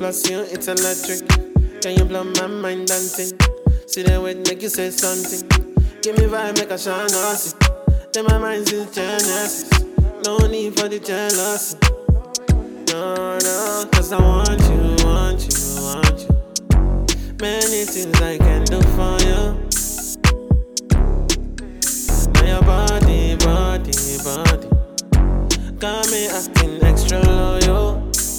plus you, it's electric. Can you blow my mind dancing? See the way make you say something. Give me vibe, make a shine, see. Then my mind's in Genesis. No need for the jealousy. No, no, cause I want you, want you, want you. Many things I can do for you. Now your body, body, body got me acting extra loyal.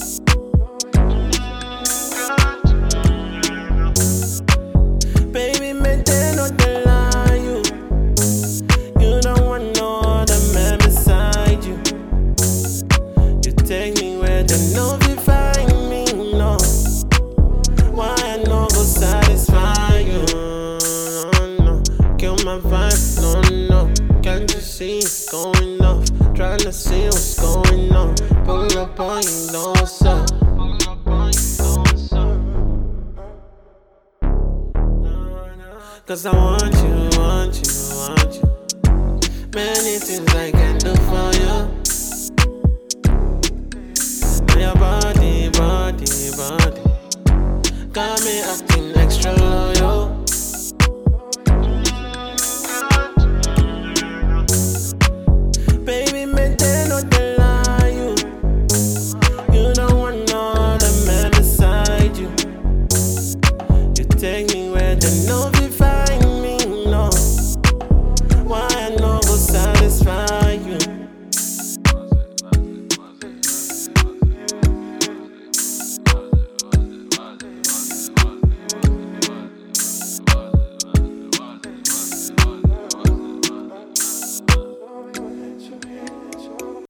Baby, maintain on the line, you don't want no other man beside you. You take me where they know you find me, no. Why I no go satisfy you, no. Kill my vibe, no, no. Can't you see it's going off? Tryna see what's going on. Pull up on you, know what's up. Cause I want you, want you, want you. Many things I can do for you.